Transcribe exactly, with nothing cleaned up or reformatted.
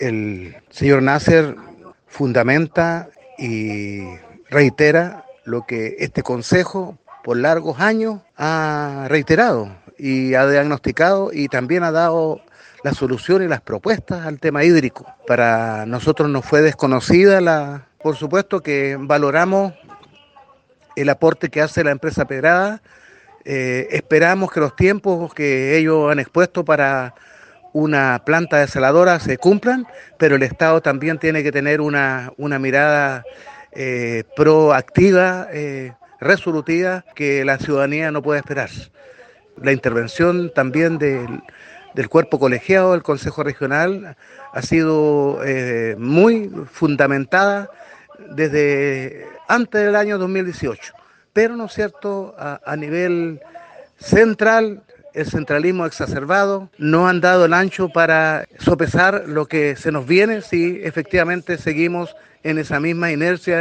El señor Nasser fundamenta y reitera lo que este Consejo por largos años ha reiterado y ha diagnosticado y también ha dado la solución y las propuestas al tema hídrico. Para nosotros no fue desconocida la, por supuesto que valoramos el aporte que hace la empresa Pedrada. Eh, esperamos que los tiempos que ellos han expuesto para una planta desaladora se cumplan, pero el Estado también tiene que tener una, una mirada eh, proactiva, eh, resolutiva, que la ciudadanía no puede esperar. La intervención también del, del cuerpo colegiado del Consejo Regional ha sido eh, muy fundamentada desde antes del año dos mil dieciocho, pero no es cierto, a, a nivel central, el centralismo exacerbado no han dado el ancho para sopesar lo que se nos viene si efectivamente seguimos en esa misma inercia.